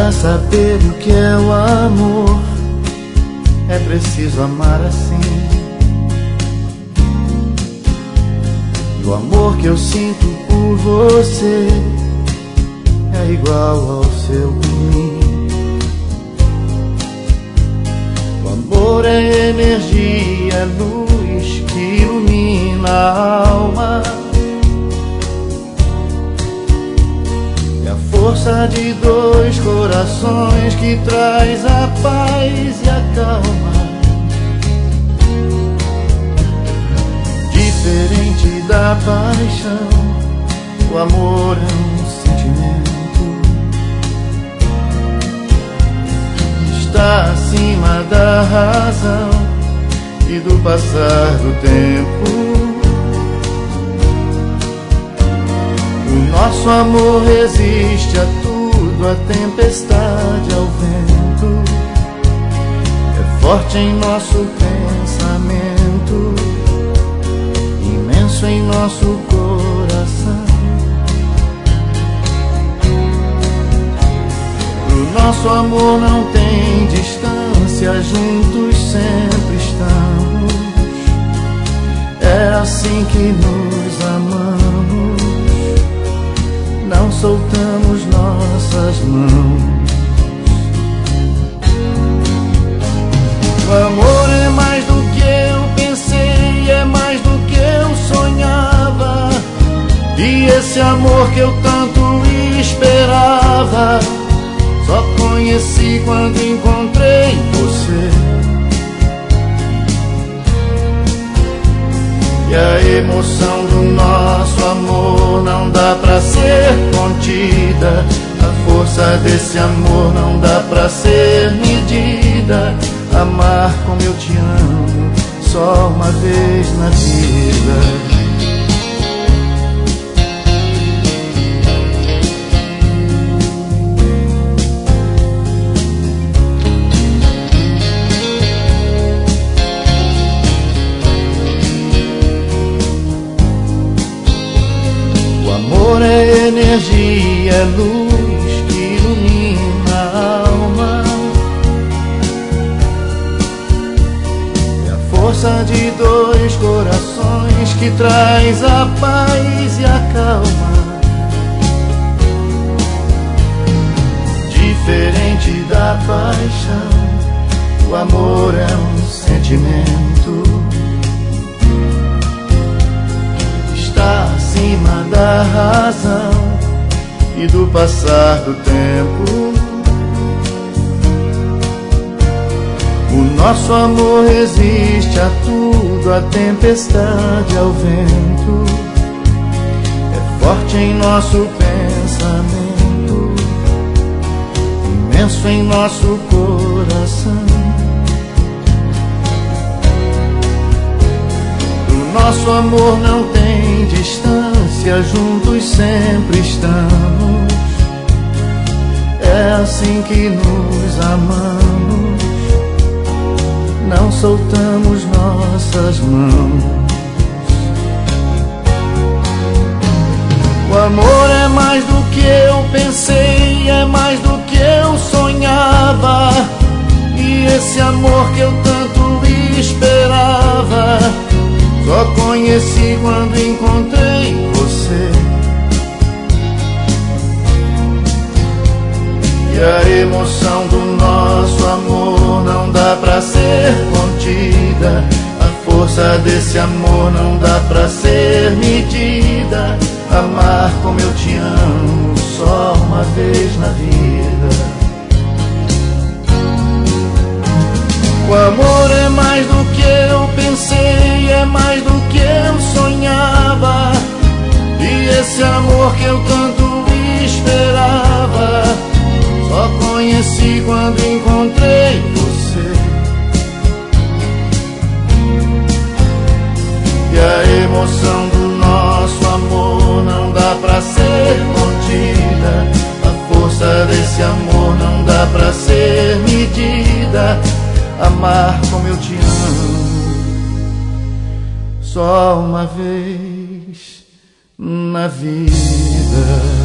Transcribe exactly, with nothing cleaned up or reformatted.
Pra saber o que é o amor, é preciso amar assim. E o amor que eu sinto por você é igual ao seu por mim. O amor é energia, é luz que ilumina a alma. É a força de dois corações que traz a paz e a calma. Diferente da paixão, o amor é um sentimento. Está acima da razão e do passar do tempo. O nosso amor resiste a tudo, a tempestade, ao vento. É forte em nosso pensamento, imenso em nosso coração. O nosso amor não tem distância, juntos sempre estamos. É assim que nos amamos, não soltamos nossas mãos. O amor é mais do que eu pensei, é mais do que eu sonhava. E esse amor que eu tanto esperava, só conheci quando encontrei você. E a emoção do nosso amor não dá pra ser contida. A força desse amor não dá pra ser medida. Amar como eu te amo, só uma vez na vida. O amor é energia, é luz que ilumina a alma. É a força de dois corações que traz a paz e a calma. Diferente da paixão, o amor é um sentimento. Está acima da razão e do passar do tempo. O nosso amor resiste a tudo, a tempestade, ao vento. É forte em nosso pensamento, imenso em nosso coração. Nosso amor não tem distância, juntos sempre estamos. É assim que nos amamos, não soltamos nossas mãos. O amor é mais do que eu pensei, é mais do que eu sonhava. E esse amor que eu tanto esperava, só conheci quando encontrei você. E a emoção do nosso amor não dá pra ser contida. A força desse amor não dá pra ser medida. Amar como eu te amo, só uma vez na vida. O amor é mais do que eu pensei, é mais do que eu sonhava. E esse amor que eu tanto esperava, só conheci quando encontrei você. E a emoção do nosso amor não dá pra ser contida. A força desse amor não dá pra ser medida. Amar como eu te amo, só uma vez na vida.